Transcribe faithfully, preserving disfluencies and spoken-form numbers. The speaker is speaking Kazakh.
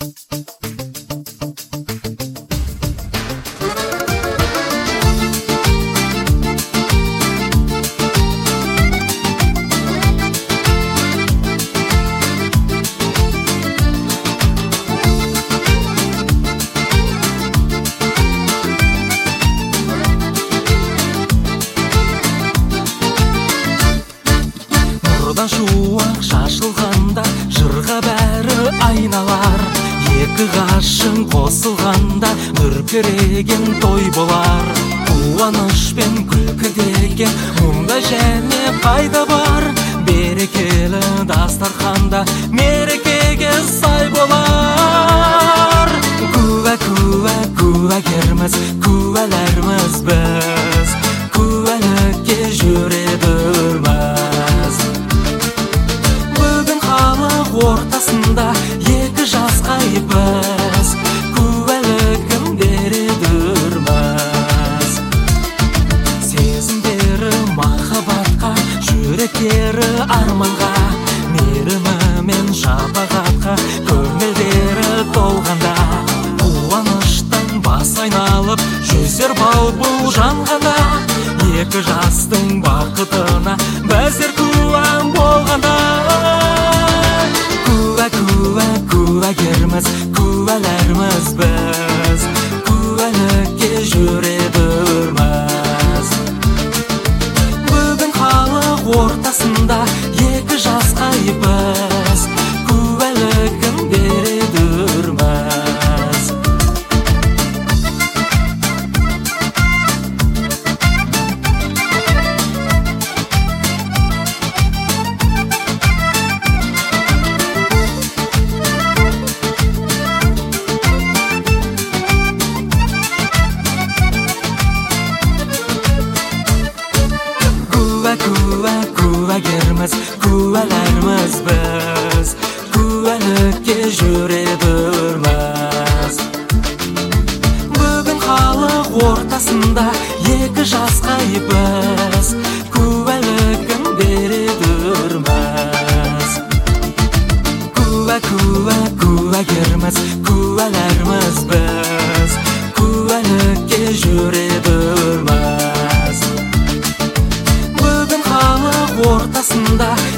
Шуақ шашылғанда жырға бәрі айналар, екі ғашың қосылғанда дүркіреген той болар. Қуаныш пен күлкі деген мұнда және қайда бар, берекелі дастарханда мерекеге сай болар. Куә куә куәгерміз, куәләрміз біз, куәлікке жүредірміз. Ортасында екі жасқайбыз, куәлігін бередірміз. Сезімдері махаббатқа, жүректері арманға, мейірімі мен шапағатқа, көңілдері толғанда. Қуаныштан бас айналып, жүзер бал-бұл жанғанда, екі жастың бақытына біздер куә болғанда. Куәгерміз, куәләрміз біз, куәлікке жүредірміз. Бүгін халық ортасында екі жасқайбыз, куәлігін бередірміз. Куәгерміз, куәләрміз біз, куәлікке жүредірміз. Бүгін халық ортасында екі жасқайбыз, куәлігін бередірміз. Куә куә куәгерміз, куәләрміз біз, куәлікке жүредірміз. Ортасында